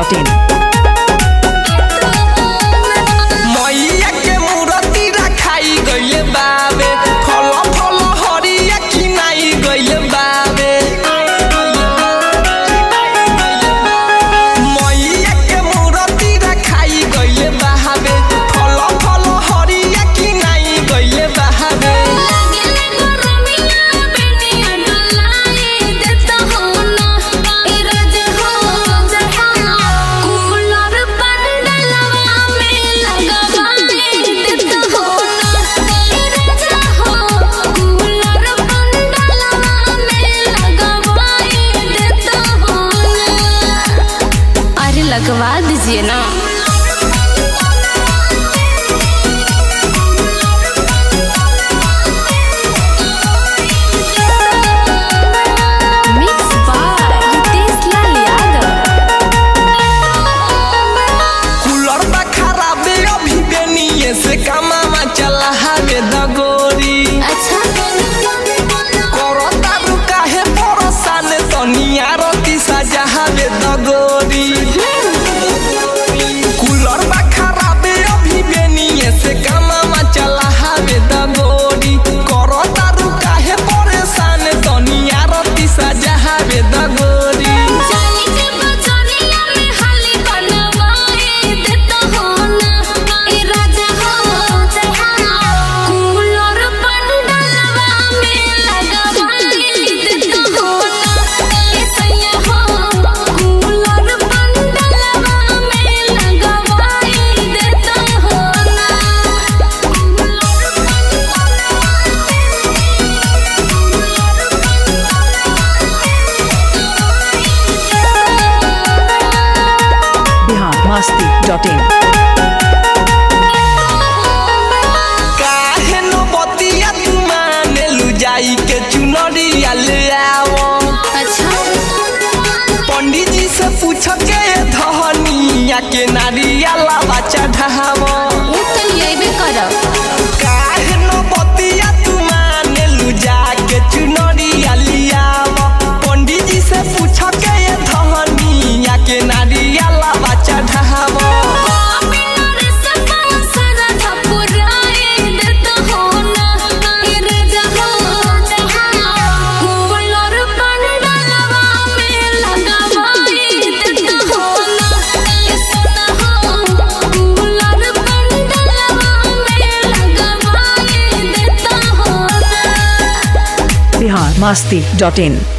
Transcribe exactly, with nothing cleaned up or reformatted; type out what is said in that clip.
Dot in. मैया के मूर्ति रखाई गइल बावे, फल फल हरिया किनाई गइल बावे। मैया के मूर्ति रखाई गइल बावे, फल फल हरिया किनाई गइल बावे। लगवा दीजिए ना। Mix by Ritesh Lal Yadav. Cooler बा खराब अभी देनिए से कमामा चला हवे दगोरी। अच्छा करो तारू काहे परेशान तनिया रति सजा हवे दगोरी। Dot in. काहे नो बतिया तू माने लू जाई के चुनरिया ले आवो। अच्छा पंडित जी से पूछ के धनिया के नारिया लावा चढ़ावो। उ त लेबे करब। काहे नो बतिया तू माने लू जाके चुनरिया ले आवो। पंडित जी से पूछ के धनिया के नारिया लावा चढ़ावो। बिहार मस्ती डॉट इन।